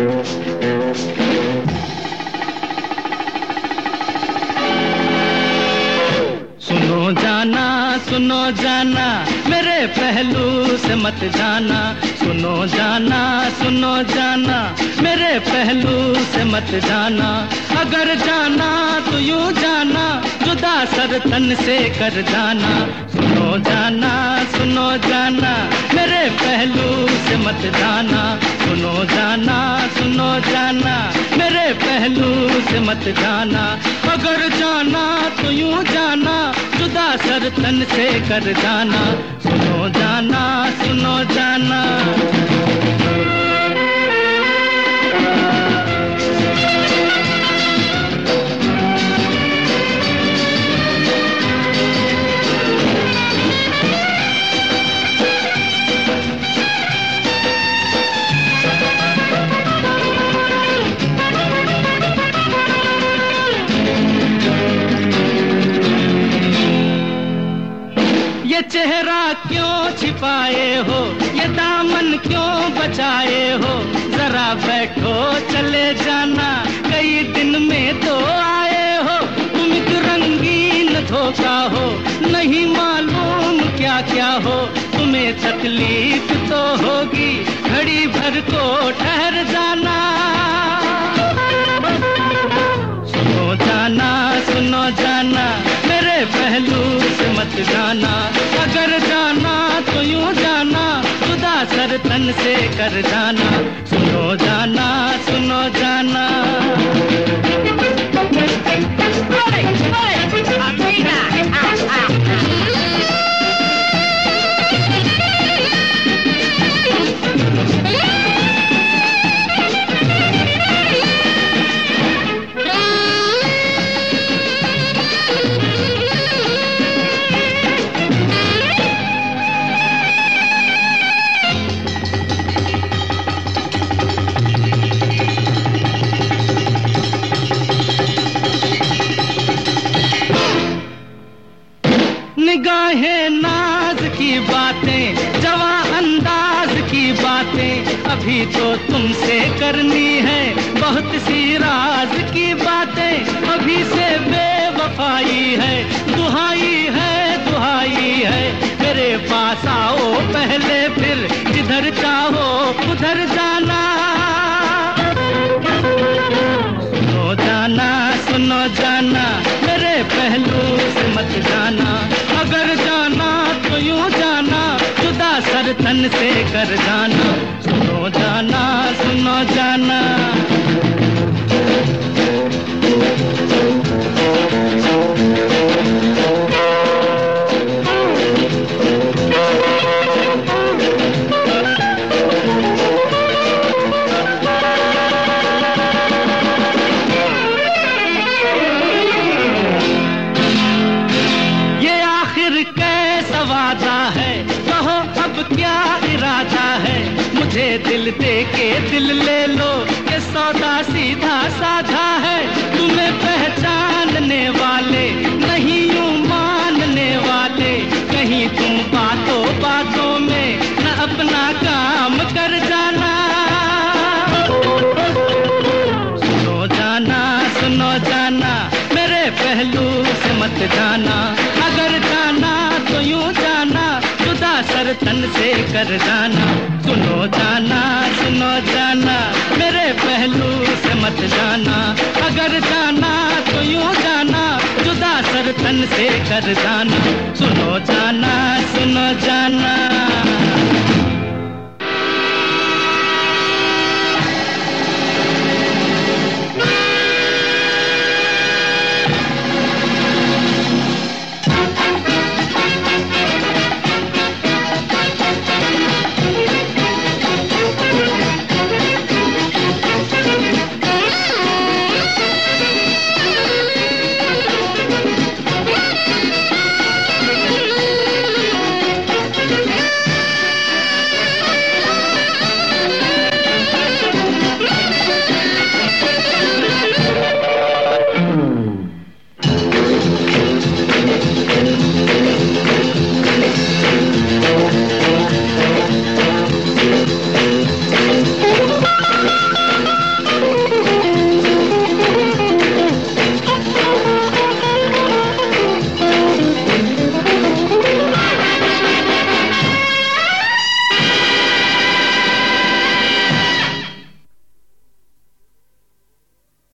सुनो जाना मेरे पहलू से मत जाना, सुनो जाना मेरे पहलू से मत जाना। अगर जाना तो यूं जाना, जुदा सर तन से कर जाना। सुनो जाना मेरे पहलू से मत जाना, सुनो जाना मेरे पहलू से मत जाना। अगर जाना तो यूं जाना, जुदा सर तन से कर जाना। सुनो जाना ये चेहरा क्यों छिपाए हो, ये दामन क्यों बचाए हो। जरा बैठो चले जाना, कई दिन में तो आए हो। तुम एक रंगीन धोखा हो, नहीं मालूम क्या क्या हो। तुम्हें तकलीफ तो होगी, घड़ी भर को ठहर जाना। सुनो जाना मेरे पहलू से मत जाना। अगर जाना तो यूं जाना, जुदा सर तन से कर जाना। सुनो जाना निगाहें नाज की बातें, जवा अंदाज की बातें अभी तो तुमसे करनी है। बहुत सी राज की बातें अभी से बेवफाई है। दुहाई है मेरे पास आओ पहले, फिर जिधर चाहो उधर जाना। सुनो जाना मेरे पहलू से मत जाना। अगर जाना तो यूं जाना, जुदा सर तन से कर जाना। सुनो जाना वादा है, कहो अब क्या इरादा है। मुझे दिल दे के दिल ले लो, ये सौदा सीधा साधा है। तुम्हें पहचानने वाले नहीं यूं मानने वाले, कहीं तुम बातों में न अपना काम कर जाना। सुनो जाना मेरे पहलू से मत जाना। अगर जाना तो यूं जाना, जुदा सर तन से कर जाना। सुनो जाना मेरे पहलू से मत जाना। अगर जाना तो यूं जाना, जुदा सर तन से कर जाना। सुनो जाना